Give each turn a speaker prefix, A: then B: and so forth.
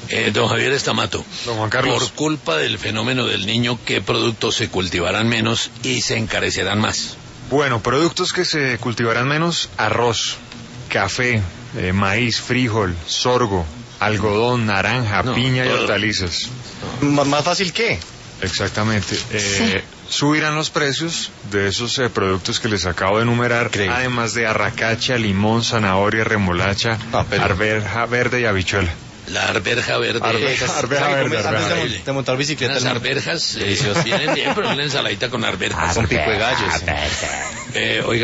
A: Don Javier Estamato,
B: don Juan Carlos,
A: por culpa del fenómeno del Niño, ¿qué productos se cultivarán menos y se encarecerán más?
B: Bueno, productos que se cultivarán menos: arroz, café, maíz, frijol, sorgo, algodón, naranja, piña y hortalizas.
C: ¿Más fácil qué?
B: Exactamente. Subirán los precios de esos productos que les acabo de enumerar, además de arracacha, limón, zanahoria, remolacha, arveja verde y habichuela.
A: La arveja verde.
B: Arveja verde.
C: Antes de montar bicicleta.
A: Las arvejas vienen bien, pero una ensaladita con arvejas.
C: Con pico de gallo.
A: Oiga,